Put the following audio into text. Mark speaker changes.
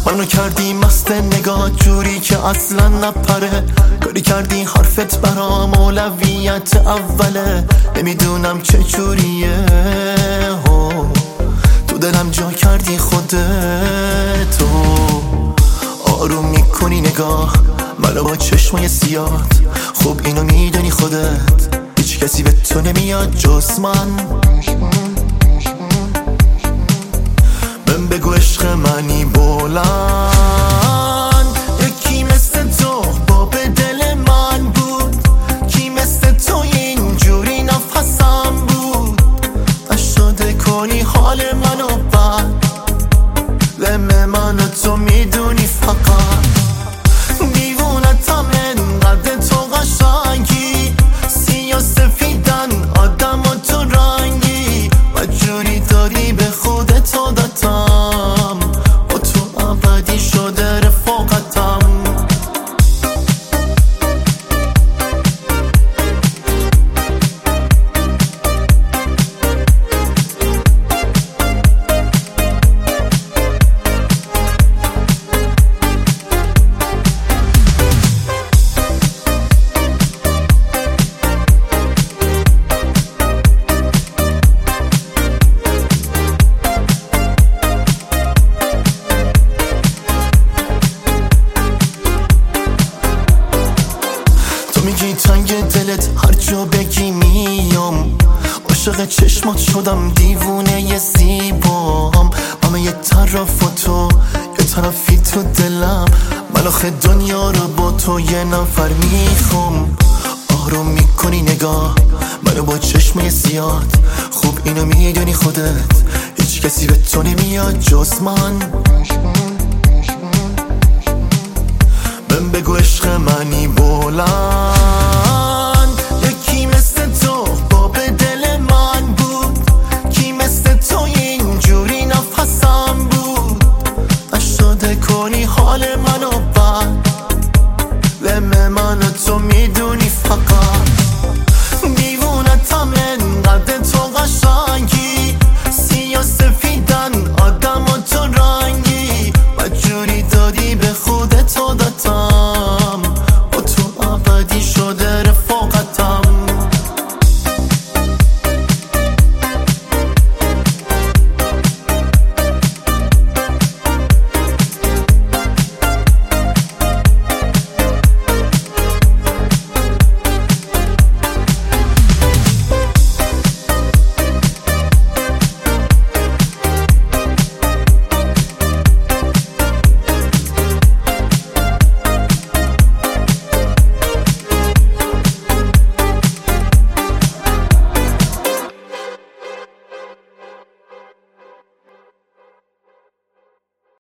Speaker 1: منو کردی مست نگاه جوری که اصلا نپره. کاری کردی حرفت برام اولویت اوله. نمیدونم چه جوریه تو دلم جا کردی خودتو. آروم میکنی نگاه منو با چشمای سیاد. خوب اینو میدونی خودت هیچ کسی به تو نمیاد جز من. من بگو عشق منی بلند. یکی مثل تو باب دل من بود. کی مثل تو اینجوری نفسم بود. نشده کنی حال منو بد. لم منو تو میدونی فقط. دیوونتم انقدر تو قشنگی. سیاه سفیدن آدم و تو رنگی. و جوری داری به خودت عادتم. با تو ابدی شده رفاقتم. میگی تنگ دلت هر جا بگی میام. عاشق چشمات شدم دیوونه ی زیبام. همه یه طرف و تو یه طرفی تو دلم. من آخه دنیا رو با تو یه نفر میخوام. آروم میکنی نگاه منو با چشمه سیاد. خوب اینو میدونی خودت هیچ کسی به تو نمیاد جز من. من بگو عشق منی بلند.